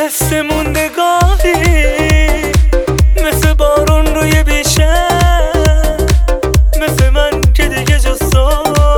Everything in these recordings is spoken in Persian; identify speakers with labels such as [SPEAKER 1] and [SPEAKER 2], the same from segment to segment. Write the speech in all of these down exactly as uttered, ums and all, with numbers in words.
[SPEAKER 1] مثل موندگاری، مثل بارون روی بیشه، مثل من که دیگه جز تو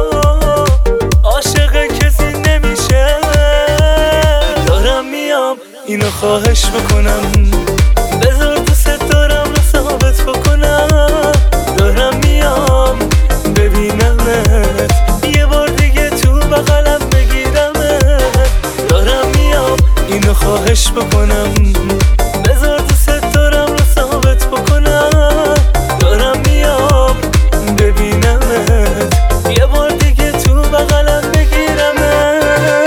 [SPEAKER 1] عاشق کسی نمیشه. دارم میام اینو خواهش بکنم، بذار دوست دارم رو ثابت بکنم. دارم میام ببینمت، یه بار دیگه تو بغلم بگیرمت. دارم میام اینو خواهش بکنم، بذار دوست دارم رو ثابت بکنم. دارم میام ببینمت، یه بار دیگه تو بغلم بگیرمت.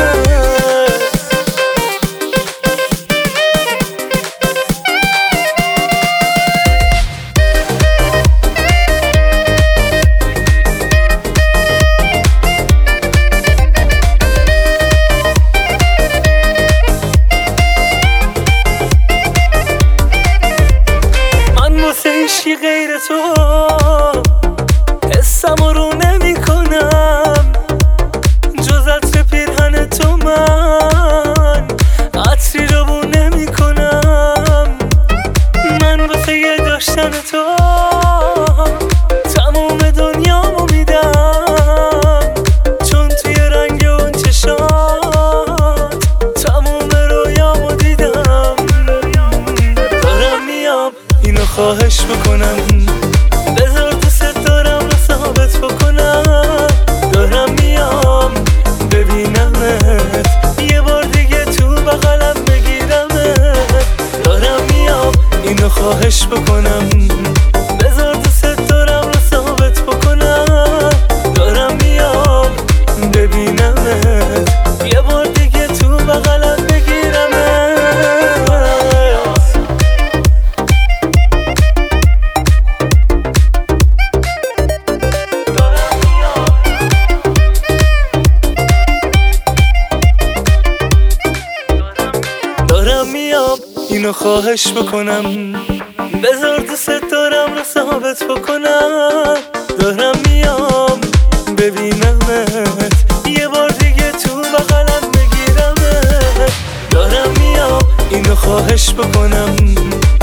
[SPEAKER 1] هیچی غیر تو حسم رو نمی کنم، جز عطر پیرهن تو من عطری رو بو نمی کنم. من واسه یه داشتن تو تمام دنیامو میدم، چون توی رنگ اون چشات تمام رویامو دیدم. دارم میام اینو خواهش بکنم، بذار دوست دارم رو ثابت بکنم. دارم میام ببینمت، یه بار دیگه تو بغلم بگیرمت. دارم میام اینو خواهش بکنم، بذار دوست دارم رو ثابت بکنم. دارم میام ببینمت، یه بار دیگه تو بغلم بگیرمت. دارم میام اینو خواهش بکنم، بذار دوست دارم رو ثابت بکنم. دارم میام ببینمت، یه بار دیگه تو بغلم بگیرمت. دارم میام اینو خواهش بکنم،